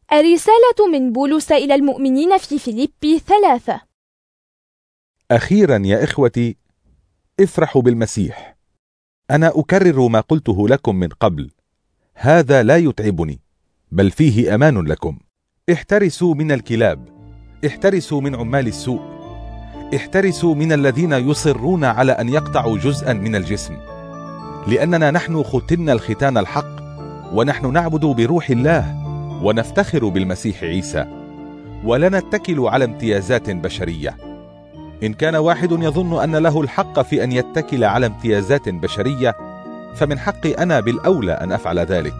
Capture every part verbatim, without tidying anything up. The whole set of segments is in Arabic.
الرسالة من بولس إلى المؤمنين في فيليبي ثلاثة. أخيرا يا إخوتي، افرحوا بالمسيح. أنا أكرر ما قلته لكم من قبل، هذا لا يتعبني، بل فيه أمان لكم. احترسوا من الكلاب، احترسوا من عمال السوء، احترسوا من الذين يصرون على أن يقطعوا جزءا من الجسم، لأننا نحن ختنا الختان الحق، ونحن نعبد بروح الله، ونفتخر بالمسيح عيسى، ولا نتكل على امتيازات بشرية. إن كان واحد يظن أن له الحق في أن يتكل على امتيازات بشرية، فمن حقي أنا بالأولى أن أفعل ذلك.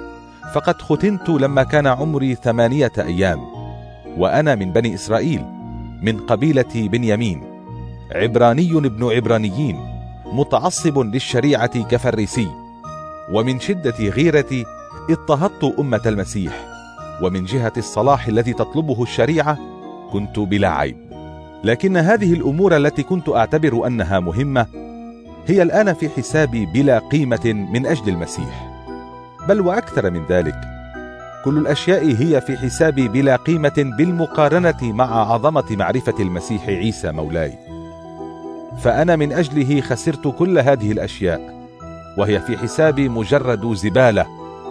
فقد ختنت لما كان عمري ثمانية أيام، وأنا من بني إسرائيل، من قبيلة بنيامين، عبراني ابن عبرانيين، متعصب للشريعة كفريسي، ومن شدة غيرتي اضطهدت أمة المسيح، ومن جهة الصلاح الذي تطلبه الشريعة كنت بلا عيب. لكن هذه الأمور التي كنت أعتبر أنها مهمة هي الآن في حسابي بلا قيمة من أجل المسيح، بل وأكثر من ذلك، كل الأشياء هي في حسابي بلا قيمة بالمقارنة مع عظمة معرفة المسيح عيسى مولاي. فأنا من أجله خسرت كل هذه الأشياء، وهي في حسابي مجرد زبالة،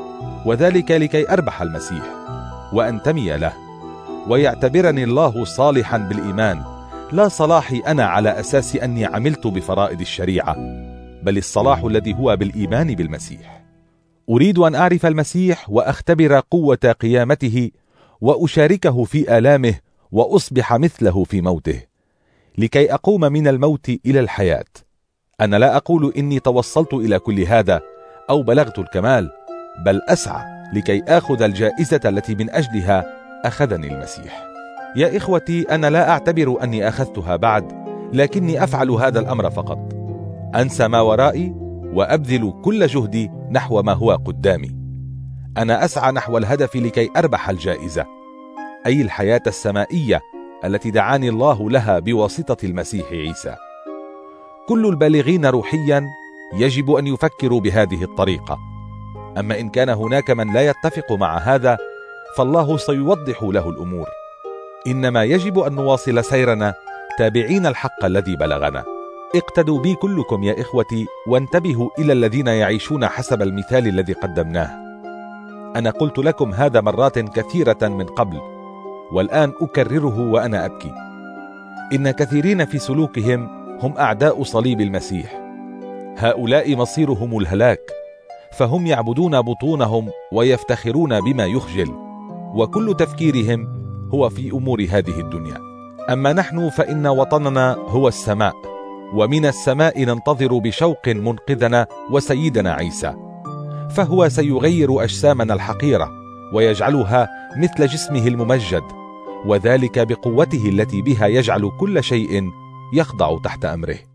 وذلك لكي أربح المسيح وأنتمي له، ويعتبرني الله صالحا بالإيمان، لا صلاحي أنا على أساس أني عملت بفرائض الشريعة، بل الصلاح الذي هو بالإيمان بالمسيح. أريد أن أعرف المسيح وأختبر قوة قيامته، وأشاركه في آلامه، وأصبح مثله في موته، لكي أقوم من الموت إلى الحياة. أنا لا أقول إني توصلت إلى كل هذا أو بلغت الكمال، بل أسعى لكي آخذ الجائزة التي من أجلها أخذني المسيح. يا إخوتي، أنا لا أعتبر أني أخذتها بعد، لكني أفعل هذا الأمر فقط: أنسى ما ورائي وأبذل كل جهدي نحو ما هو قدامي. أنا أسعى نحو الهدف لكي أربح الجائزة، أي الحياة السمائية التي دعاني الله لها بواسطة المسيح عيسى. كل البالغين روحيا يجب أن يفكروا بهذه الطريقة. أما إن كان هناك من لا يتفق مع هذا، فالله سيوضح له الأمور. إنما يجب أن نواصل سيرنا تابعين الحق الذي بلغنا. اقتدوا بي كلكم يا إخوتي، وانتبهوا إلى الذين يعيشون حسب المثال الذي قدمناه. أنا قلت لكم هذا مرات كثيرة من قبل، والآن أكرره وأنا أبكي. إن كثيرين في سلوكهم هم أعداء صليب المسيح. هؤلاء مصيرهم الهلاك، فهم يعبدون بطونهم ويفتخرون بما يخجل، وكل تفكيرهم هو في أمور هذه الدنيا. أما نحن فإن وطننا هو السماء، ومن السماء ننتظر بشوق منقذنا وسيدنا عيسى، فهو سيغير أجسامنا الحقيرة ويجعلها مثل جسمه الممجد، وذلك بقوته التي بها يجعل كل شيء يخضع تحت أمره.